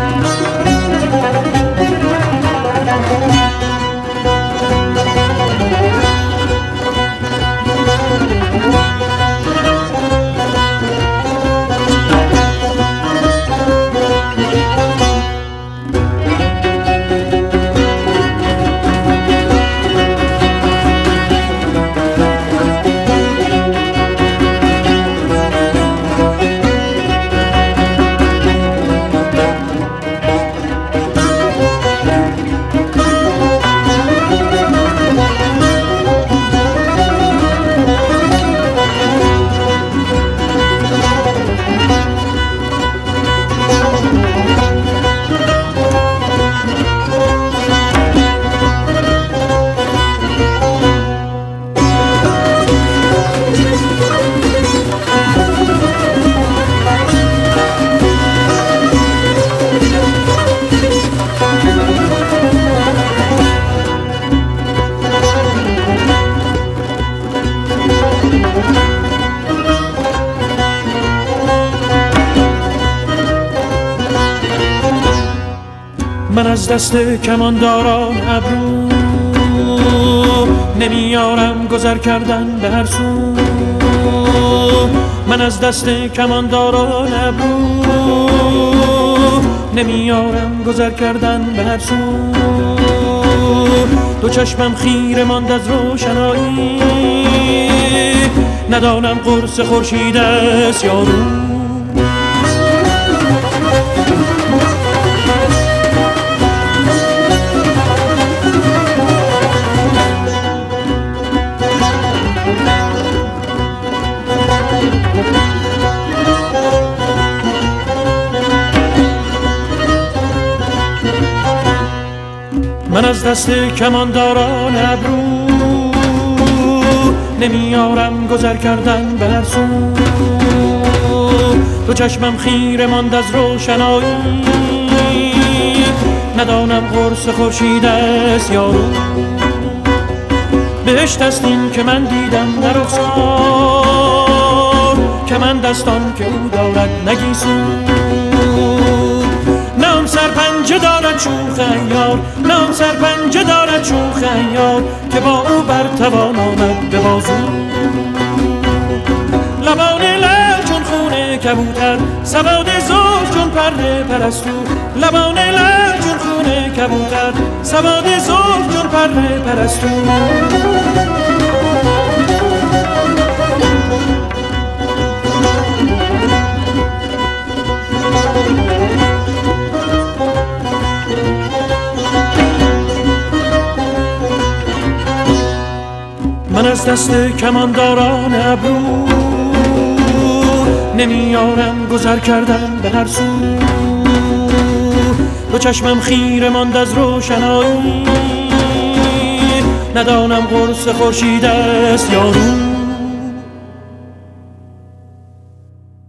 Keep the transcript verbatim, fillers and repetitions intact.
من از دست کمانداران ابرو نمیارم گذر کردن به هر سو. من از دست کمانداران ابرو نمیارم گذر کردن به هر سو. دو چشمم خیره ماند از روشنایی، ندانم قرص خورشید است یا رو. من از دست کمانداران ابرو نمیارم گذر کردن به هر سو. دو چشمم خیره ماند از روشنایی، ندانم قرص خورشید است یا رو. بهشت است این که من دیدم در رخسار، که من دستان که او دارد نگیسو. نام سرپنجه دارد شوخ عیار، نام سرپنجه دارد شوخ عیار، که با او بر توان آمد به بازو. لبان لعل چون خون کبوتر، سواد زلف چون پره پرستو. لبان لعل چون خون کبوتر، سواد زلف چون پره پرستو. من از دست کمانداران ابرو نمیارم گذر کردن به هر سو. دو چشمم خیره ماند از روشنایی، ندانم قرص خورشید است یا رو.